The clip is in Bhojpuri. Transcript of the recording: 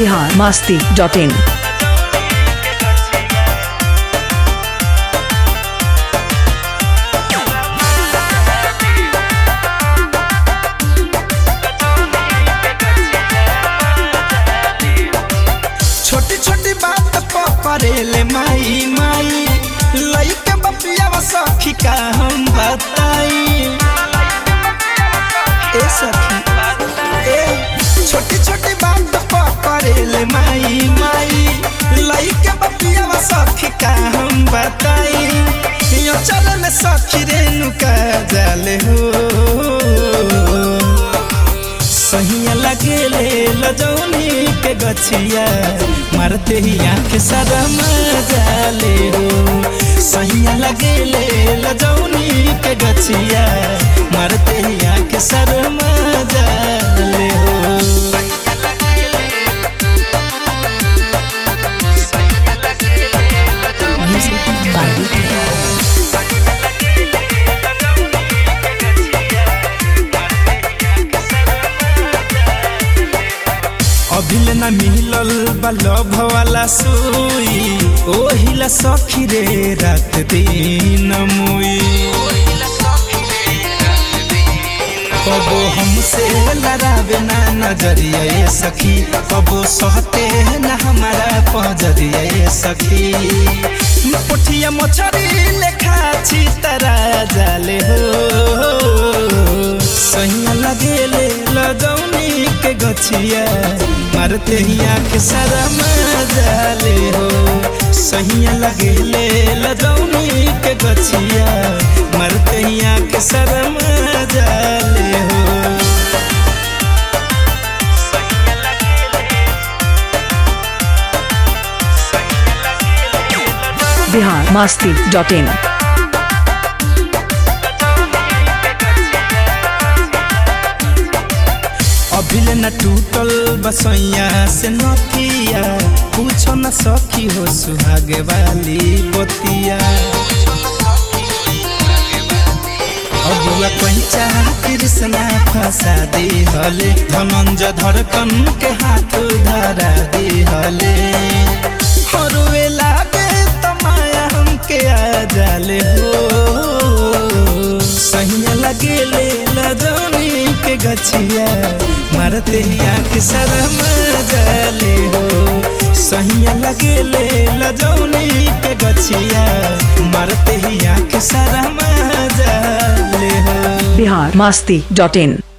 biharmasti.in। छोटी छोटी बात परेले माई माई लइके बपिया सखी का हम बताई ए सखी ए छोटी छोटी बात परेले माई माई लइके बपिया सखी का हम बताई यो चल में सखी रेणुका जाले हो सहिया लगेले लजौनी के गछिया मारते ही आँख शरम जाले हो सहिया लगेले लजौनी के गछिया मारते ही आँख शरम जाले हो। अभिल न मिलल बलभ वाला सुई ओहिला सखी रे रात दिन मुई कबो हमसे लड़ावे ना नजरिया ये सखी कबो सहते न हमारा पजरिया ये सखी पोठिया मछरी लेखा छी तरा जाले हो सहिया लगेले लगौनी के गछिया मारते ही आँख शरम जाले हो सहिया लगेले लगौनी के गछिया मारते ही आँख शरम जाले हो। biharmasti.in। अभिल न टूटल बसैया से नथिया पूछो न सखी हो सुहागे वाली बतिया अबुआ पंचा कृष्णा फंसा दी हले धनंजय धड़कन के हाथ धरा दी हले हरुए लागे तमाया हमके आ जाले हो सहिया लगेले लजौनी के गछिया मारते ही आँख शरम जाले हो सहिया लगेले लजौनी के गछिया मारते ही आँख शरम जाले हो। biharmasti.in।